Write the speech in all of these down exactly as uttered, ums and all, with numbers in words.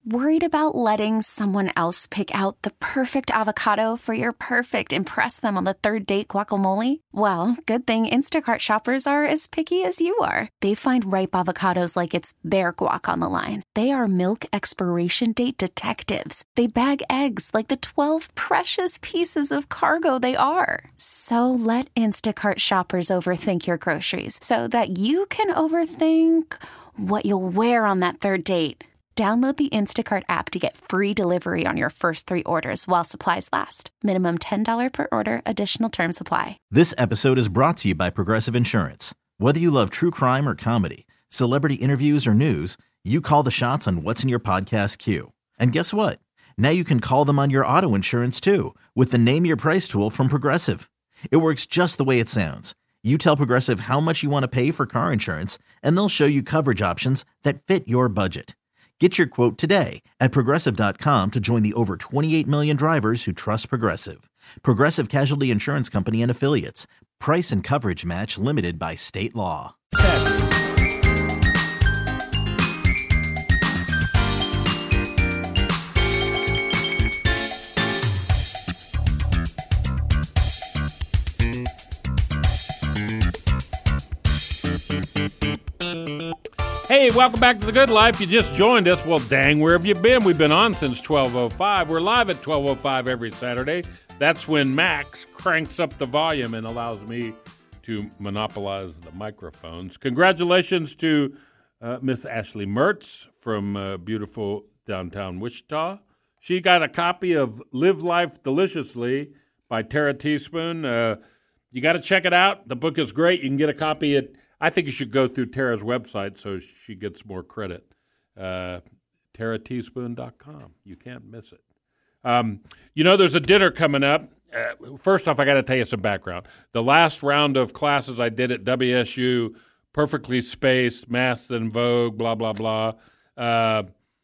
Worried about letting someone else pick out the perfect avocado for your perfect impress them on the third date guacamole? Well, good thing Instacart shoppers are as picky as you are. They find ripe avocados like it's their guac on the line. They are milk expiration date detectives. They bag eggs like the twelve precious pieces of cargo they are. So let Instacart shoppers overthink your groceries so that you can overthink what you'll wear on that third date. Download the Instacart app to get free delivery on your first three orders while supplies last. Minimum ten dollars per order. Additional terms apply. This episode is brought to you by Progressive Insurance. Whether you love true crime or comedy, celebrity interviews or news, you call the shots on what's in your podcast queue. And guess what? Now you can call them on your auto insurance too with the Name Your Price tool from Progressive. It works just the way it sounds. You tell Progressive how much you want to pay for car insurance, and they'll show you coverage options that fit your budget. Get your quote today at Progressive dot com to join the over twenty-eight million drivers who trust Progressive. Progressive Casualty Insurance Company and Affiliates. Price and coverage match limited by state law. Hey, welcome back to The Good Life. You just joined us. Well, dang, where have you been? We've been on since twelve oh five. We're live at twelve oh five every Saturday. That's when Max cranks up the volume and allows me to monopolize the microphones. Congratulations to uh, Miss Ashley Mertz from uh, beautiful downtown Wichita. She got a copy of Live Life Deliciously by Tara Teaspoon. Uh, you got to check it out. The book is great. You can get a copy at I think you should go through Tara's website so she gets more credit. Uh, Tara Teaspoon dot com. You can't miss it. Um, you know, there's a dinner coming up. Uh, first off, I got to tell you some background. The last round of classes I did at W S U, perfectly spaced, Maths in Vogue, blah, blah, blah. Uh,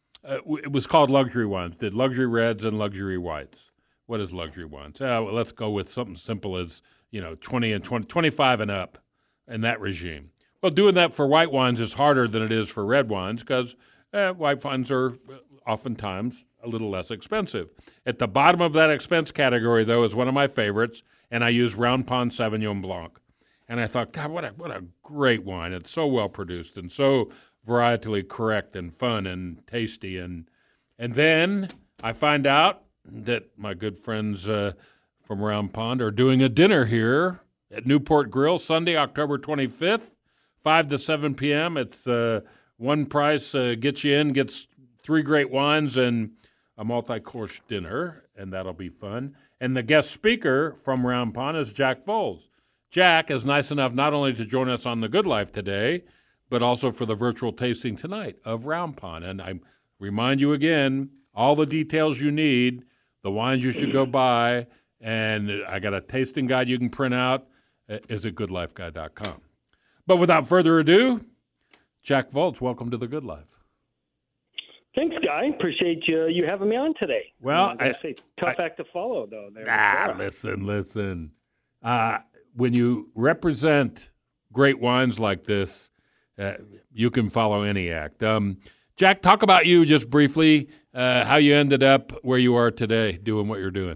it was called Luxury Wines. Did luxury reds and luxury whites. What is luxury wines? Uh, well, let's go with something simple as, you know, twenty and twenty, twenty-five and up. In that regime. Well, doing that for white wines is harder than it is for red wines because eh, white wines are oftentimes a little less expensive. At the bottom of that expense category, though, is one of my favorites, and I use Round Pond Sauvignon Blanc. And I thought, God, what a, what a great wine. It's so well produced and so varietally correct and fun and tasty. And and then I find out that my good friends uh, from Round Pond are doing a dinner here at Newport Grill, Sunday, October twenty-fifth, five to seven p.m. It's uh, one price, uh, gets you in, gets three great wines and a multi-course dinner, and that'll be fun. And the guest speaker from Round Pond is Jack Foles. Jack is nice enough not only to join us on The Good Life today, but also for the virtual tasting tonight of Round Pond. And I remind you again, all the details you need, the wines you should go buy, and I got a tasting guide you can print out, is at good life guy dot com. But without further ado, Jack Volz, welcome to The Good Life. Thanks, Guy. Appreciate you you having me on today. Well, I, I say tough I, act to follow, though. There ah, listen, listen. Uh, when you represent great wines like this, uh, you can follow any act. Um, Jack, talk about you just briefly, uh, how you ended up where you are today, doing what you're doing.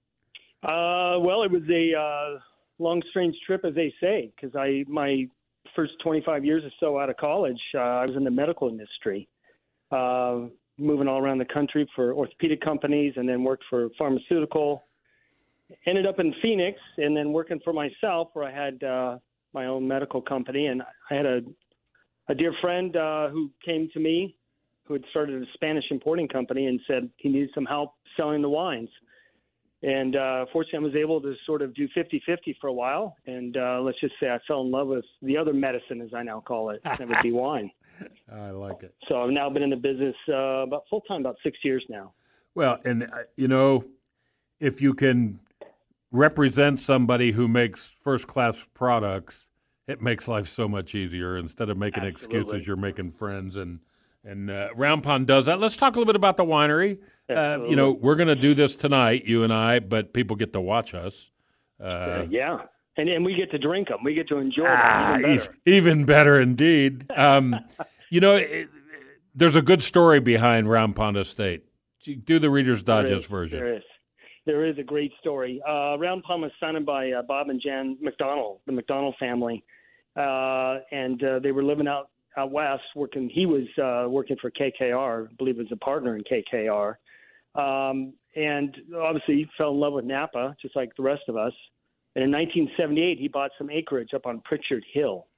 Uh, well, it was a uh, long, strange trip, as they say, because I my first twenty-five years or so out of college, uh, I was in the medical industry, uh, moving all around the country for orthopedic companies, and then worked for pharmaceutical. Ended up in Phoenix, and then working for myself, where I had uh, my own medical company, and I had a a dear friend uh, who came to me, who had started a Spanish importing company, and said he needed some help selling the wines. And uh, fortunately, I was able to sort of do fifty-fifty for a while. And uh, let's just say I fell in love with the other medicine, as I now call it. That would be wine. I like it. So I've now been in the business uh, about full-time, about six years now. Well, and, uh, you know, if you can represent somebody who makes first-class products, it makes life so much easier. Instead of making Absolutely. excuses, you're making friends. And, and uh, Round Pond does that. Let's talk a little bit about the winery. Uh, you know, we're going to do this tonight, you and I, but people get to watch us. Uh, uh, yeah, and and we get to drink them. We get to enjoy ah, them. Even better. Even better indeed. Um, you know, it, there's a good story behind Round Pond Estate. Do the Reader's Digest there is, version. There is. There is a great story. Uh, Round Pond was founded by uh, Bob and Jan McDonald, the McDonald family, uh, and uh, they were living out out west working. He was uh, working for K K R, I believe, as a partner in K K R, um, and obviously he fell in love with Napa, just like the rest of us. And in nineteen seventy-eight, he bought some acreage up on Pritchard Hill.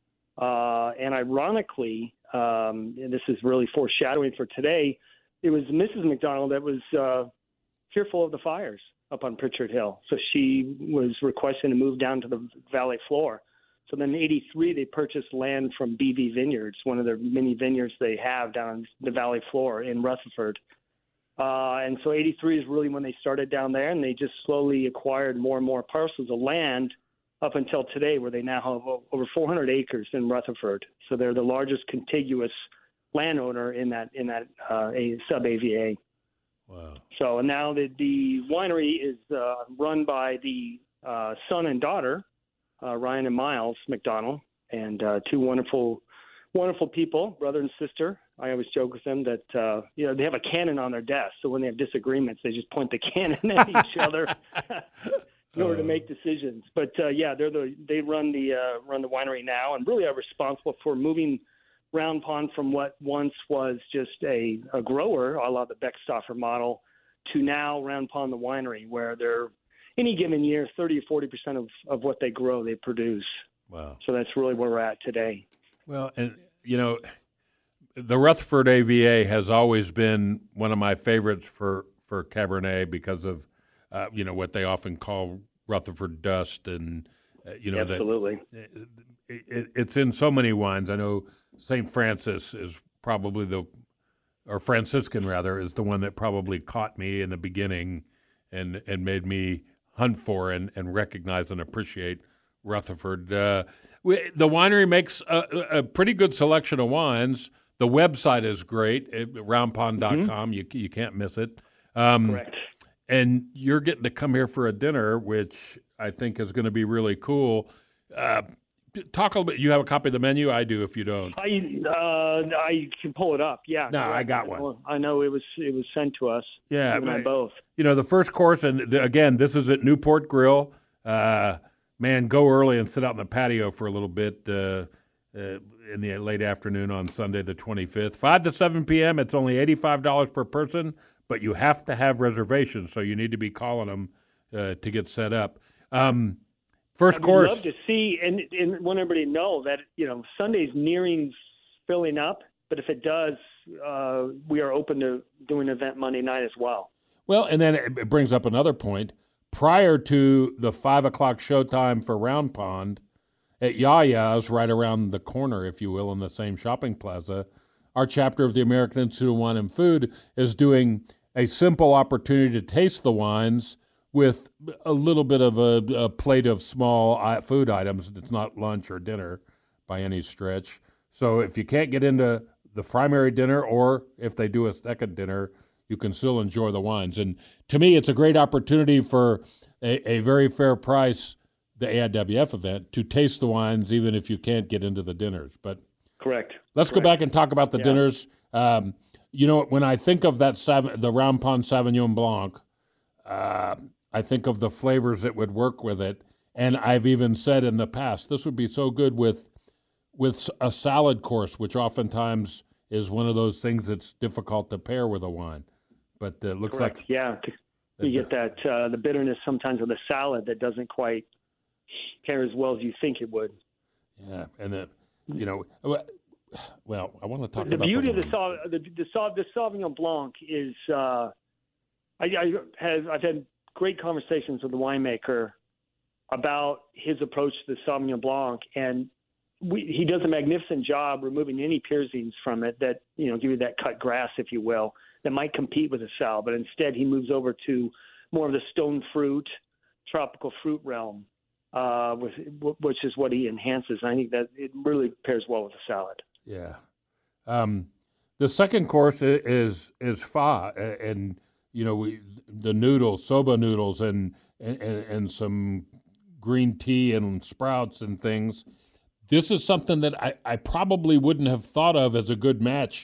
Uh, and ironically, um, and this is really foreshadowing for today, it was Missus McDonald that was uh, fearful of the fires up on Pritchard Hill. So she was requesting to move down to the valley floor. So then in eighty-three, they purchased land from B V Vineyards, one of the many vineyards they have down the valley floor in Rutherford. Uh, and so eighty-three is really when they started down there, and they just slowly acquired more and more parcels of land up until today, where they now have over four hundred acres in Rutherford. So they're the largest contiguous landowner in that in that uh, a sub-A V A. Wow. So and now the, the winery is uh, run by the uh, son and daughter, uh, Ryan and Miles McDonald, and uh, two wonderful, wonderful people, brother and sister. I always joke with them that uh, you know they have a cannon on their desk, so when they have disagreements, they just point the cannon at each other in order to make decisions. But uh, yeah, they're the they run the uh, run the winery now, and really are responsible for moving Round Pond from what once was just a, a grower, a la the Beckstoffer model, to now Round Pond the winery, where they're any given year thirty or forty percent of, of what they grow they produce. Wow! So that's really where we're at today. Well, and you know, the Rutherford A V A has always been one of my favorites for, for Cabernet because of uh, you know what they often call Rutherford dust, and uh, you know absolutely that it, it, it's in so many wines. I know Saint Francis is probably the, or Franciscan rather, is the one that probably caught me in the beginning, and and made me hunt for and, and recognize and appreciate Rutherford. Uh, we, the winery makes a, a pretty good selection of wines. The website is great, round pond dot com. Mm-hmm. You you can't miss it. Um, Correct. And you're getting to come here for a dinner, which I think is going to be really cool. Uh, talk a little bit. You have a copy of the menu? I do. If you don't, I uh, I can pull it up. Yeah. No, I got one. I know it was it was sent to us. Yeah, you and I both. You know, the first course, and the, again, this is at Newport Grill. Uh, man, go early and sit out in the patio for a little bit. Uh, Uh, in the late afternoon on Sunday the twenty-fifth. five to seven p.m. It's only eighty-five dollars per person, but you have to have reservations, so you need to be calling them uh, to get set up. Um, first I'd course. I'd love to see and, and want everybody to know that, you know, Sunday's nearing filling up, but if it does, uh, we are open to doing an event Monday night as well. Well, and then it brings up another point. Prior to the five o'clock showtime for Round Pond, at Yaya's, right around the corner, if you will, in the same shopping plaza, our chapter of the American Institute of Wine and Food is doing a simple opportunity to taste the wines with a little bit of a, a plate of small food items. It's not lunch or dinner by any stretch. So if you can't get into the primary dinner, or if they do a second dinner, you can still enjoy the wines. And to me, it's a great opportunity for a, a very fair price, the A I W F event, to taste the wines, even if you can't get into the dinners. But correct. Let's correct. go back and talk about the yeah. dinners. Um, you know, when I think of that Sav- the Round Pond Sauvignon Blanc, uh, I think of the flavors that would work with it. And I've even said in the past, this would be so good with with a salad course, which oftentimes is one of those things that's difficult to pair with a wine. But it looks correct. like yeah, you get that uh, the bitterness sometimes of the salad that doesn't quite care as well as you think it would. Yeah, and the you know, well, I want to talk the about beauty the of the Sau- the the, Sau- the Sauvignon Blanc is. Uh, I, I have I've had great conversations with the winemaker about his approach to the Sauvignon Blanc, and we, he does a magnificent job removing any piercings from it that you know give you that cut grass, if you will, that might compete with a Sal. But instead, he moves over to more of the stone fruit, tropical fruit realm. Uh, with, which is what he enhances. I think that it really pairs well with a salad. Yeah. Um, the second course is is pho, and you know we, the noodles, soba noodles, and, and and some green tea and sprouts and things. This is something that I, I probably wouldn't have thought of as a good match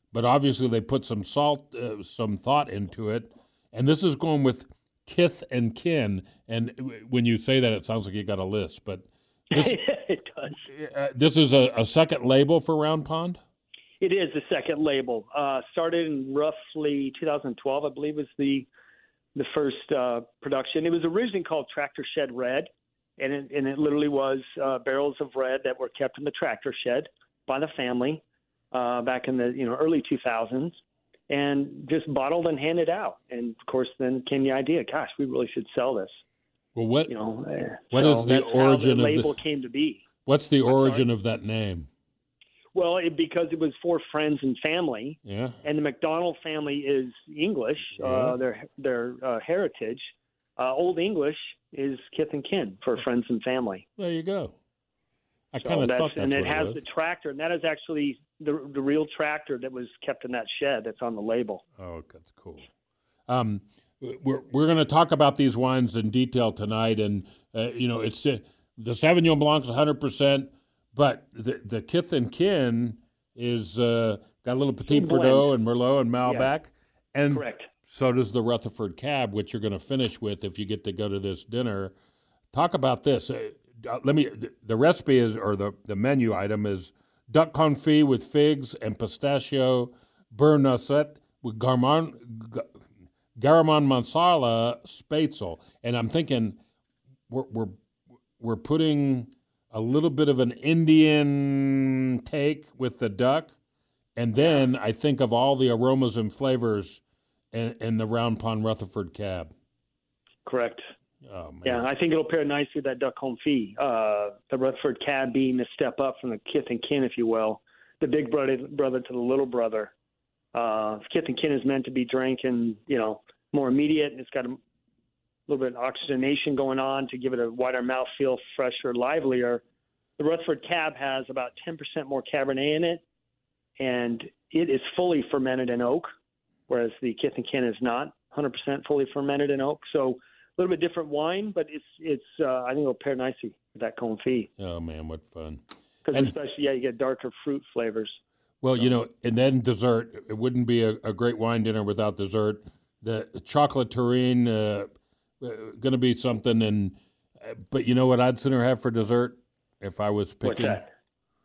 but obviously they put some salt, uh, some thought into it. And this is going with kith and kin. And when you say that, it sounds like you got a list. But this, it does. Uh, this is a, a second label for Round Pond? It is the second label. Uh, started in roughly two thousand twelve, I believe, was the the first uh, production. It was originally called Tractor Shed Red, and it, and it literally was uh, barrels of red that were kept in the tractor shed by the family uh, back in the you know early two thousands, and just bottled and handed out. And of course, then came the idea, gosh, we really should sell this. Well, what you know? Uh, what so is the that's origin how the of label the, came to be? What's the origin of that name? Well, it, because it was for friends and family, Yeah. and the McDonald family is English, Yeah. uh, their their uh, heritage. Uh, Old English is kith and kin for friends and family. There you go. I So kind of that's- thought that's and it what has it was. the tractor, and that is actually the the real tractor that was kept in that shed that's on the label. Oh, that's cool. Um, we're we're going to talk about these wines in detail tonight, and uh, you know, it's uh, the Sauvignon Blanc's one hundred percent, but the the kith and kin is uh, got a little Petit Blend. Verdot and Merlot and Malbec, and Correct. so does the Rutherford Cab, which you're going to finish with if you get to go to this dinner. Talk about this. Uh, let me. The, the recipe is, or the the menu item is duck confit with figs and pistachio beurre noisette with Garamond Garamond Marsala Spätzle, and I'm thinking we're we're we're putting a little bit of an Indian take with the duck, and then I think of all the aromas and flavors in, in the Round Pond Rutherford Cab. Correct. Oh man! Yeah, I think it'll pair nicely with that duck confit. Uh, the Rutherford Cab being the step up from the kith and kin, if you will, the big brother brother to the little brother. Uh, kith and kin is meant to be drank and you know more immediate. It's got a little bit of oxygenation going on to give it a wider mouthfeel, fresher, livelier. The Rutherford Cab has about ten percent more Cabernet in it, and it is fully fermented in oak, whereas the kith and kin is not one hundred percent fully fermented in oak. So a little bit different wine, but it's it's. Uh, I think it'll pair nicely with that confit. Oh man, what fun! Because especially, yeah, you get darker fruit flavors. Well, So. you know, and then dessert. It wouldn't be a, a great wine dinner without dessert. The chocolate terrine, uh, uh, going to be something. And uh, but you know what I'd sooner have for dessert if I was picking? What's that?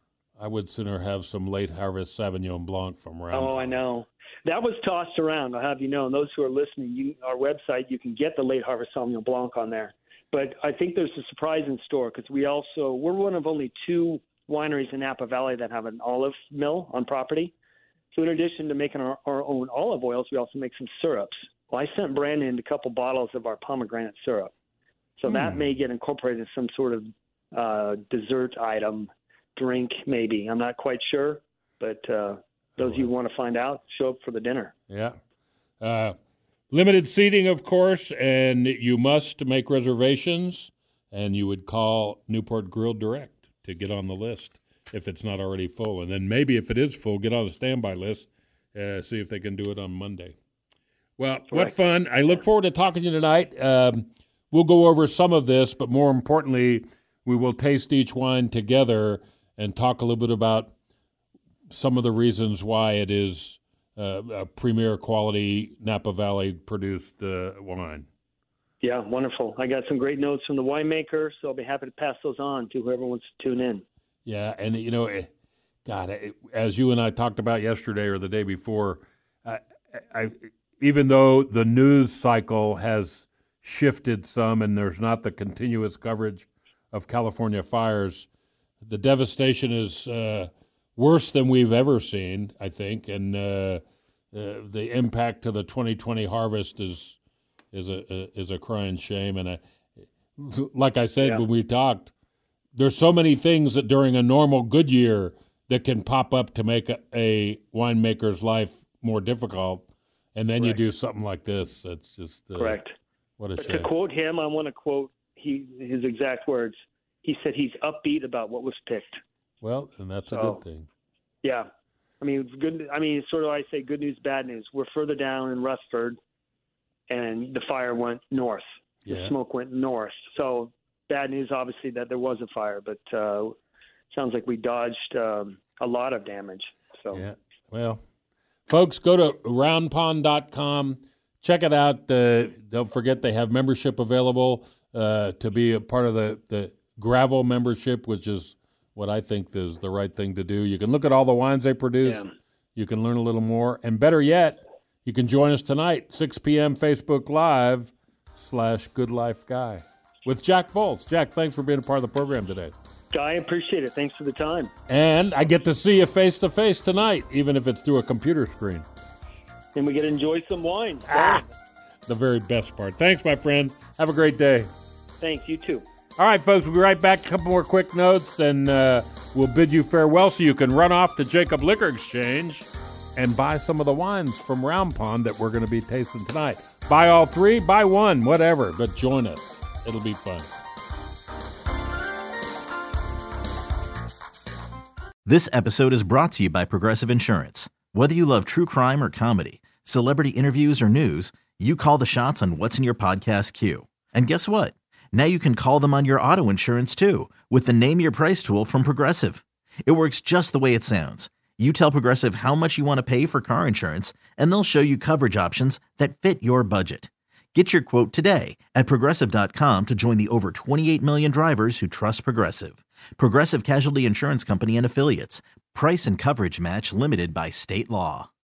I would sooner have some late harvest Sauvignon Blanc from Round Oh, Pond. I know. That was tossed around. I'll have you know. And those who are listening, you, our website, you can get the late harvest Sauvignon Blanc on there. But I think there's a surprise in store because we also we're one of only two wineries in Napa Valley that have an olive mill on property. So in addition to making our, our own olive oils, we also make some syrups. Well, I sent Brandon a couple bottles of our pomegranate syrup. So that Hmm. may get incorporated in some sort of uh, dessert item, drink maybe. I'm not quite sure, but uh, those of you who want to find out, show up for the dinner. Yeah. Uh, limited seating, of course, and you must make reservations, and you would call Newport Grill direct to get on the list if it's not already full. And then maybe if it is full, get on the standby list, uh, see if they can do it on Monday. Well, Correct. what fun. I look forward to talking to you tonight. Um, we'll go over some of this, but more importantly, we will taste each wine together and talk a little bit about some of the reasons why it is uh, a premier quality Napa Valley produced uh, wine. Yeah, wonderful. I got some great notes from the winemaker, so I'll be happy to pass those on to whoever wants to tune in. Yeah, and you know, it, God, it, as you and I talked about yesterday or the day before, I, I, even though the news cycle has shifted some and there's not the continuous coverage of California fires, the devastation is uh, worse than we've ever seen, I think, and uh, uh, the impact to the twenty twenty harvest is is a is a crying shame. And I, like I said Yeah. when we talked, there's so many things that during a normal good year that can pop up to make a, a winemaker's life more difficult, and then Correct. you do something like this. It's just uh, Correct. What a But shame. to quote him, I want to quote he his exact words. He said he's upbeat about what was picked. Well, and that's a So- good thing. Yeah. I mean, it's good. I mean, sort of, I say good news, bad news. We're further down in Rutherford, and the fire went north. The Yeah. smoke went north. So bad news, obviously, that there was a fire, but uh, sounds like we dodged um, a lot of damage. So Yeah. Well, Folks, go to round pond dot com. Check it out. Uh, don't forget they have membership available uh, to be a part of the, the gravel membership, which is what I think is the right thing to do. You can look at all the wines they produce. Yeah. You can learn a little more. And better yet, you can join us tonight, six p.m. Facebook Live slash Good Life Guy with Jack Foltz. Jack, thanks for being a part of the program today. Guy, appreciate it. Thanks for the time. And I get to see you face-to-face tonight, even if it's through a computer screen. And we get to enjoy some wine. Ah, the very best part. Thanks, my friend. Have a great day. Thanks. You too. All right, folks, we'll be right back. A couple more quick notes, and uh, we'll bid you farewell so you can run off to Jacob Liquor Exchange and buy some of the wines from Round Pond that we're going to be tasting tonight. Buy all three, buy one, whatever, but join us. It'll be fun. This episode is brought to you by Progressive Insurance. Whether you love true crime or comedy, celebrity interviews or news, you call the shots on what's in your podcast queue. And guess what? Now you can call them on your auto insurance too with the Name Your Price tool from Progressive. It works just the way it sounds. You tell Progressive how much you want to pay for car insurance, and they'll show you coverage options that fit your budget. Get your quote today at Progressive dot com to join the over twenty-eight million drivers who trust Progressive. Progressive Casualty Insurance Company and Affiliates. Price and coverage match limited by state law.